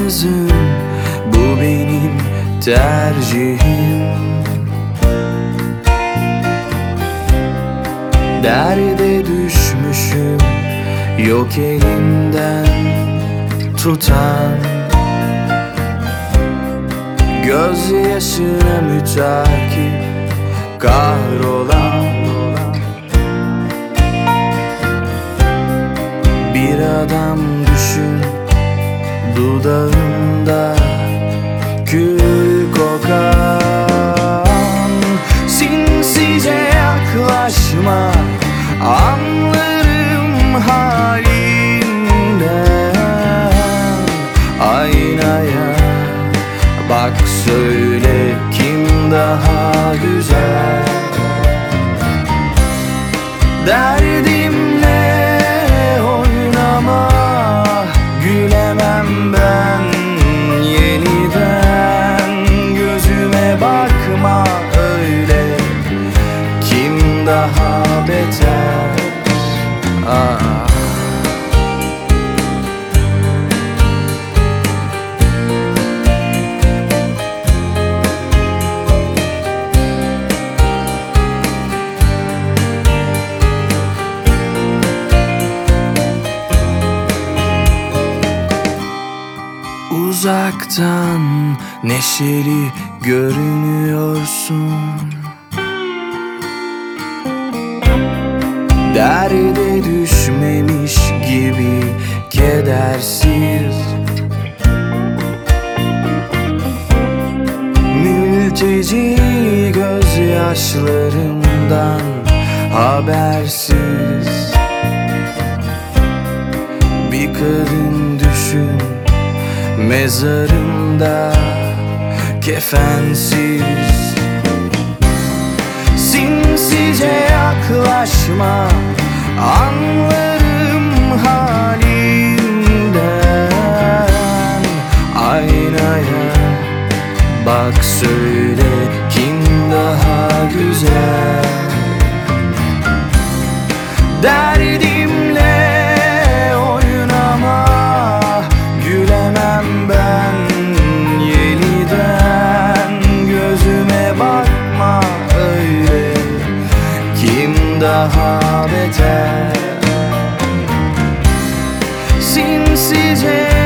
yalnızım, bu benim tercihim. Derde düşmüşüm, yok elimden tutan. Gözyaşına mütakip kahrolan bir adam düşün, dudağında kül kokan. Sinsice yaklaşma, anlarım halinden. Aynaya bak, söyle kim daha güzel. Derdimle oynama, gülemem ben yeniden. Gözüme bakma öyle, kim daha beter. Uzaktan neşeli görünüyorsun, derde düşmemiş gibi kedersiz. Mülteci gözyaşlarımdan habersiz. Bir kadın düşün, mezarımda kefensiz. Sinsice yaklaşma, anlarım halinden. Aynaya bak, söyle kim daha güzel. Derdimle oynama, gülemem ben yeniden. Gözüme bakma öyle, kim daha beter. Sinsice